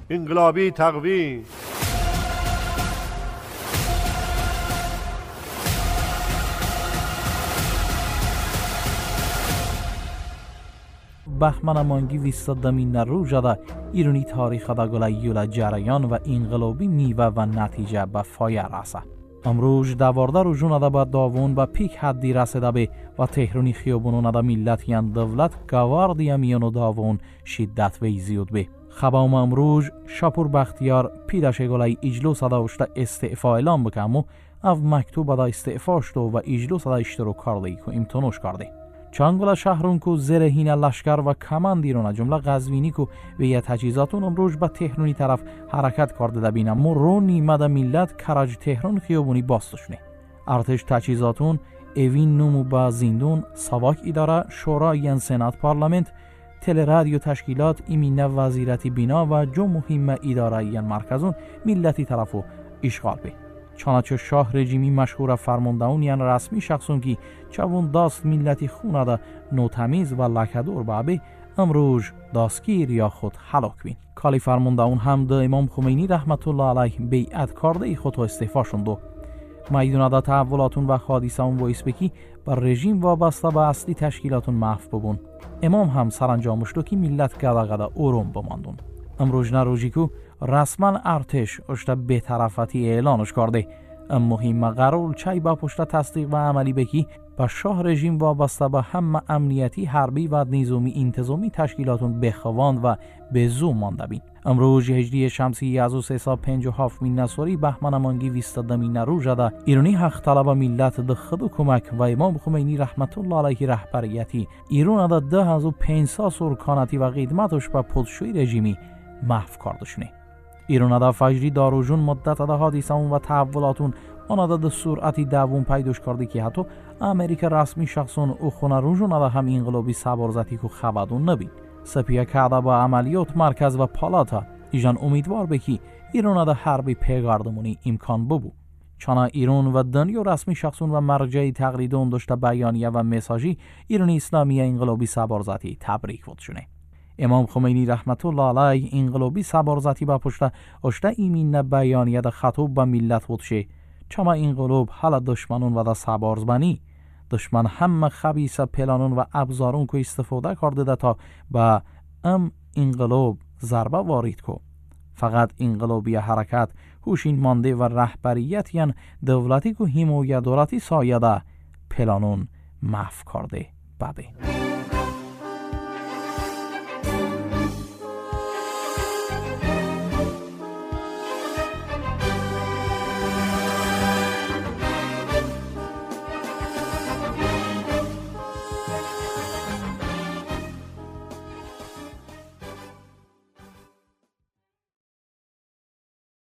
انقلابی تقوی. بهمن مانگی 20 روزada ایرانی تاریخ دا گل جریان و انقلابی میوه و نتیجه به فایه رسه. امروز 12 روزونه دا با داوون با پیک حدی رسیده به و تهرانی خیابونونه دا ملت یان دولت گواردی میانو داوون شدت و زیاد به. خبام امروز شاپور بختیار پیداش گل اجلس دا اشتا استعفا اعلام بکمو او مکتوب دا استعفا شدو و اجلس دا اشتراک کرده که امتناش کرده. چانگولا شهرون کو زیر هین لشکر و کمند ایران جمله غزوینی کو و یا تجهیزاتون امروز به تهرانی طرف حرکت کرده دبینم مرو نیمه دا ملت کرج تهران خیابونی باستشونه. ارتش تجهیزاتون اوین نمو با زندون سواک اداره شورا ین سنات پارلمنت تل رادیو تشکیلات ایمینه وزیرتی بینا و جو مهم اداره ین مرکزون ملتی طرفو اشغال به. چانچه شاه رژیمی مشهور فرماندهون یعنی رسمی شخصون که چون داست ملتی خونه دا نوتمیز و لکدور بابه امروز داستگیر یا خود حلاک بین. کالی فرماندهون هم دا امام خمینی رحمت الله علیه بیعت کرده خود استعفا شندو. میدونه دا تحولاتون و حادثه‌ون و اسپکی بر رژیم وابسته به اصلی تشکیلاتون محو ببون. امام هم سرانجامش دو که ملت گدا اوروم بماندون. امروز نروژی کو رسما ارتش اشتا به طرفتی اعلانش کرده. مهم قرار چای با پشت تصدیق و عملی بکی با شاه رژیم وابسته به هم امنیتی حربی و نظامی انتظامی تشکیلاتون بخواند و به زوم مانده بین. امروز هجری شمسی از 357 نصوری بهمن مانگی 20 روزada ایرانی حق طلب ملت د خود کمک و امام خمینی رحمت الله علیه رهبریتی ایران دا 2500 سرکانتی و خدمتش به پادشاهی رژیمی محو کرده شونه. ایران دا فجری داروجون مدت دا حادثه و تحولاتون آن دا سرعتی دوم پیداش کرده که حتی امریکا رسمی شخصون او خونه روزون دا هم انقلابی سبارزتی که خبرون نبین. سپیه کرده با عملیات مرکز و پالاتا ایجان امیدوار بکی ایران دا حربی پیگردمونی امکان ببو. چانا ایران و دنیا رسمی شخصون و مرجعی تقریدون داشته بیانیه و مساجی ایرانی اسلامی انقلابی سبارزتی تبریک بود شونه. امام خمینی رحمت الله علیه انقلابی سبارزتی با پشت اشته ایمین بیانیه دا خطوب با ملت بودشه. چما انقلاب حالا دشمنون و دا سبارزبانی دشمن همه خبیث پلانون و ابزارون که استفاده کرده ده تا با انقلاب ضربه وارد کو. فقط انقلابی حرکت هوشین مانده و رهبریت یان دولتی که حمایت دولتی سایه ده پلانون محو کرده بابه.